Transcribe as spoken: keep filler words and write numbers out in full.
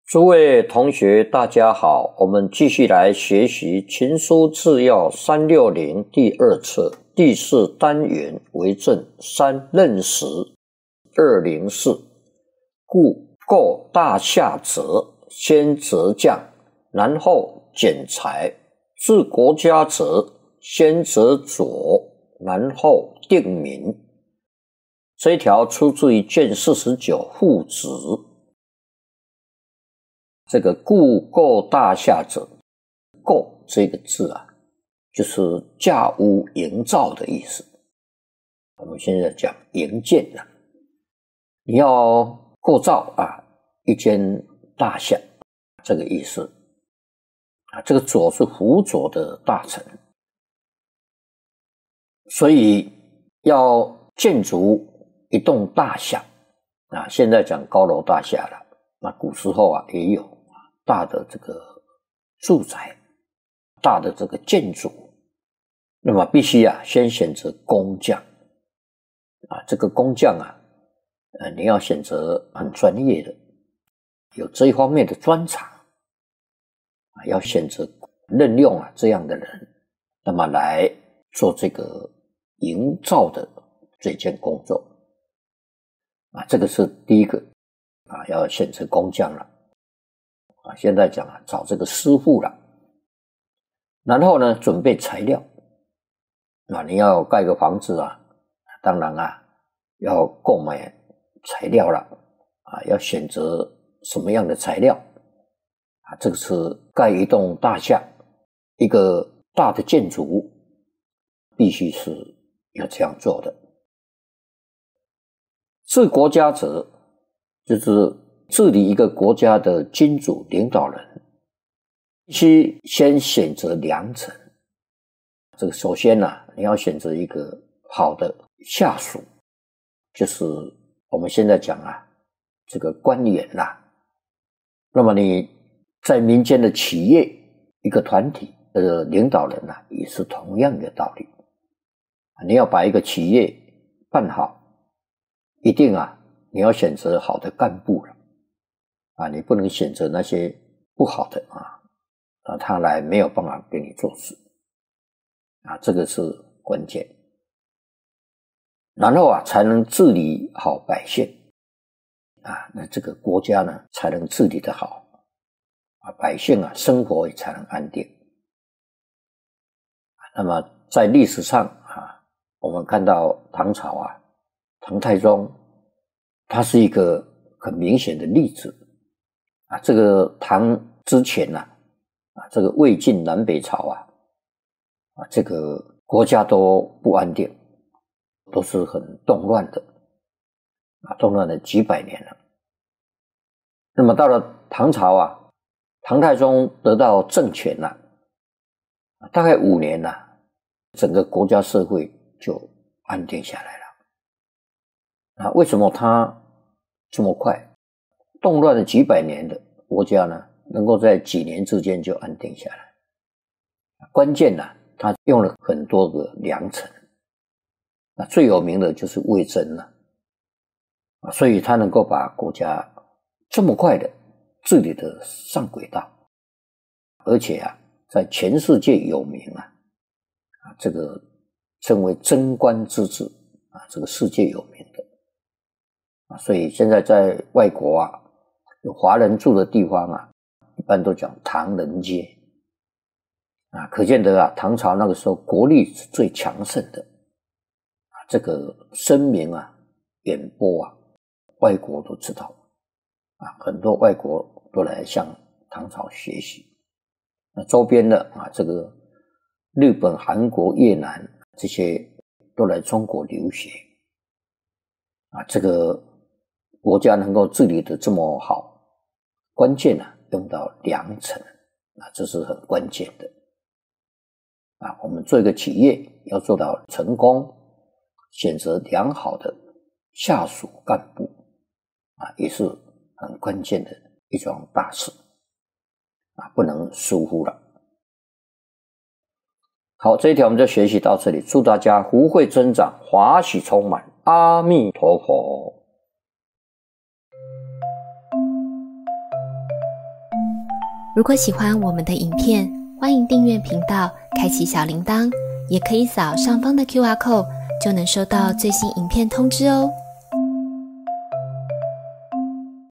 诸位同学大家好，我们继续来学习群书治要三六零第二册第四单元为正三任时二零四。故构大夏者，先择将，然后剪裁；治国家者，先择佐，然后定民。这一条出自于卷四十九父子。这个故构大夏者，构这个字啊，就是架屋营造的意思。我们现在讲营建啊，你要构造啊一间大厦，这个意思啊。这个佐是辅佐的大臣，所以要建筑一栋大厦啊。现在讲高楼大厦了，那古时候啊也有大的这个住宅，大的这个建筑，那么必须啊先选择工匠啊。这个工匠啊，呃，你要选择很专业的，有这一方面的专长啊，要选择任用啊这样的人，那么来做这个营造的这件工作啊。这个是第一个啊，要选择工匠了。啊，现在讲啊，找这个师傅了，然后呢，准备材料。啊，你要盖个房子啊，当然啊，要购买材料了啊，要选择什么样的材料啊？这个是盖一栋大厦，一个大的建筑，必须是要这样做的。治国家者，就是治理一个国家的君主领导人，必须先选择良臣。这个首先啊，你要选择一个好的下属，就是我们现在讲啊，这个官员啦。那么你在民间的企业一个团体的领导人啊，也是同样的道理。你要把一个企业办好，一定啊，你要选择好的干部了。啊，你不能选择那些不好的啊，啊，他来没有办法给你做事啊，这个是关键。然后啊，才能治理好百姓啊，那这个国家呢，才能治理得好啊，百姓啊，生活也才能安定。那么在历史上啊，我们看到唐朝啊，唐太宗，他是一个很明显的例子。啊，这个唐之前呐、啊，啊，这个魏晋南北朝啊，啊，这个国家都不安定，都是很动乱的，啊，动乱了几百年了。那么到了唐朝啊，唐太宗得到政权了，啊，大概五年了，整个国家社会就安定下来了。啊，为什么他这么快？动乱了几百年的国家呢，能够在几年之间就安定下来。关键呢、啊，他用了很多个良臣，那最有名的就是魏征了，啊，所以他能够把国家这么快的治理得上轨道，而且啊，在全世界有名啊，啊，这个称为贞观之治啊，这个世界有名的啊，所以现在在外国啊。有华人住的地方啊，一般都讲唐人街啊，可见得啊，唐朝那个时候国力是最强盛的啊，这个声名啊，远播啊，外国都知道啊，很多外国都来向唐朝学习。那周边的啊，这个日本、韩国、越南这些都来中国留学啊，这个国家能够治理得这么好。关键啊，用到良臣啊，这是很关键的啊。我们做一个企业要做到成功，选择良好的下属干部啊，也是很关键的一桩大事啊，不能疏忽了。好，这一条我们就学习到这里，祝大家福慧增长，华喜充满，阿弥陀佛。 如果喜欢我们的影片，欢迎订阅频道，开启小铃铛，也可以扫上方的 Q R code， 就能收到最新影片通知哦。